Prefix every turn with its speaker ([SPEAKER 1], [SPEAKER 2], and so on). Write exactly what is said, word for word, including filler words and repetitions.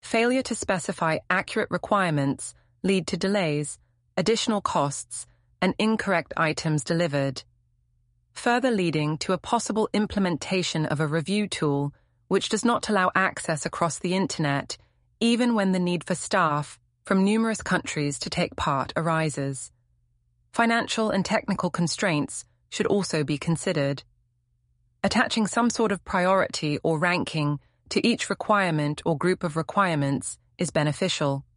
[SPEAKER 1] failure to specify accurate requirements lead to delays, additional costs, and incorrect items delivered, further leading to a possible implementation of a review tool which does not allow access across the internet, even when the need for staff from numerous countries to take part arises. Financial and technical constraints should also be considered. Attaching some sort of priority or ranking to each requirement or group of requirements is beneficial.